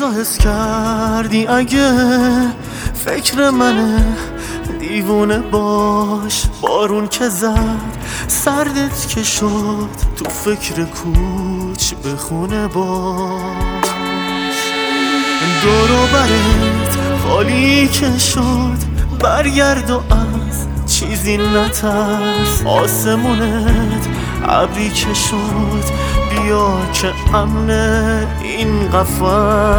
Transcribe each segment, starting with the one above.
روزا حس کردی اگه فکر منه دیوونه باش، بارون که زد سردت که شد، تو فکر کوچ به خونه باش. دورو برت خالی که شد، برگرد و از چیزی نترس، آسمونت ابری که شد، بیا که امن این قفس.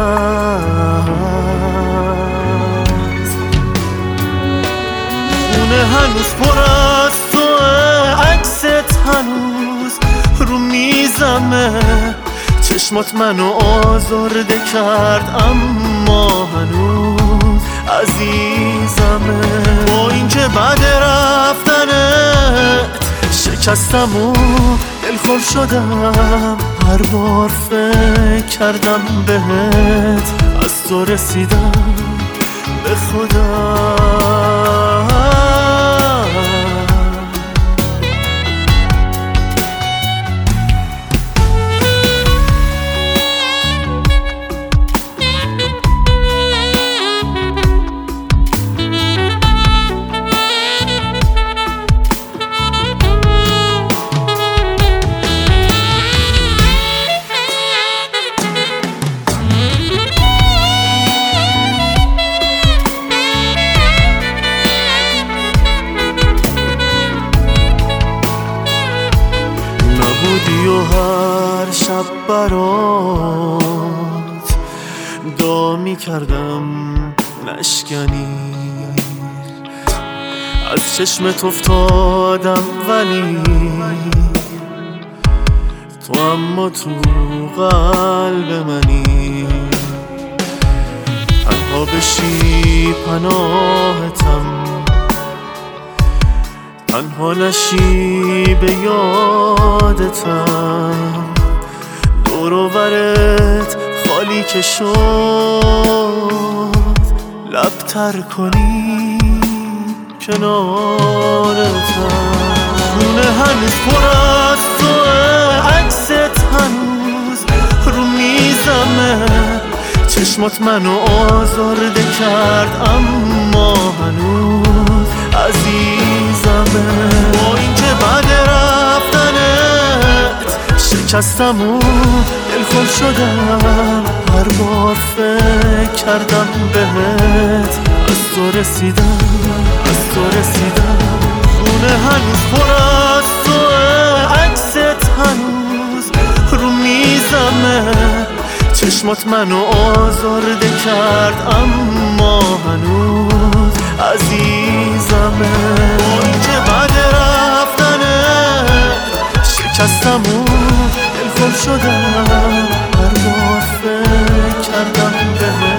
خونه هنوز پر از توه، عکست هنوز رو میزمه، چشمات منو آزرده کرد اما هنوز عزیزمه. با اینکه بعد رفتنت شکستم و دلخور شدم، هر بار فکر کردم بهت، از تو رسیدم به خودم. و هر شب برات دعا میکردم نشکنی، از چشمت افتادم ولی تو اما تو قلب منی، تنها بشی پناهتم، تنها نشی به یادتم، دور و برت خالی که شد، لبتر کنی کنارتم. خونه هنوز پر از توه، عکست هنوز رو میزمه، چشمات منو آزرده کرد اما هنوز عزیزمه. با اینکه بعد رفتنت شکستم و دلخور شدم، هر بار فکر کردم بهت، از تو رسیدم، از تو رسیدم. خونه هنوز پر از توه، عکست هنوز رو میزمه، چشمات منو آزرده کرد اما هنوز عزیزمه. با اینکه بعد رفتنت شکستم و دلخور شدم، هر بار فکر کردم بهت،